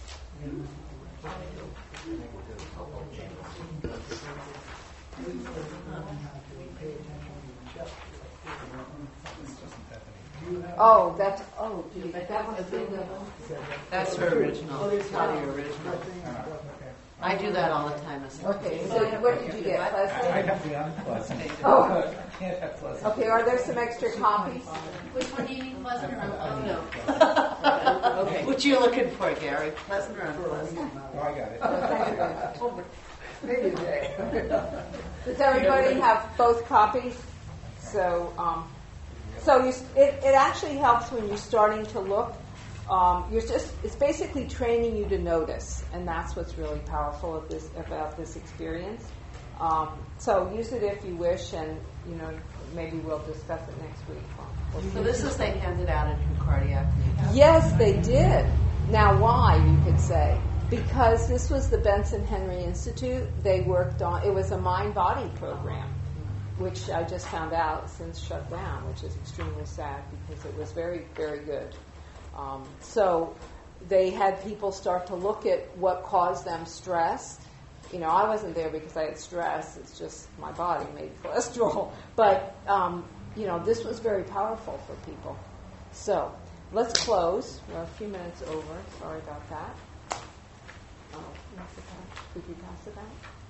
Oh, that's oh, gee, that must be the. That's her original. It's not your original. I do that all the time as well. Okay, so what did you get? I Pleasant? have the unpleasant. Oh. I can't have pleasant. Okay, are there some extra copies? Which one do you need, pleasant or unpleasant? Oh, no. Okay. What you looking for, Gary? Pleasant or unpleasant? Oh, I got it. Maybe a day. Does everybody have both copies? So, um, so you, it, it actually helps when you're starting to look. Um, you're just it's basically training you to notice, and that's what's really powerful of this about this experience. Um, so use it if you wish, and you know maybe we'll discuss it next week. We'll So see. this is they handed out at your cardiac rehab. Yes, they did. Now, why, you could say? Because this was the Benson Henry Institute. They worked on, it was a mind-body program, which I just found out since shut down, which is extremely sad because it was very, very good. Um, so they had people start to look at what caused them stress. You know, I wasn't there because I had stress. It's just my body made cholesterol. But, um, you know, this was very powerful for people. So let's close. We're a few minutes over. Sorry about that. Oh, could you pass it out?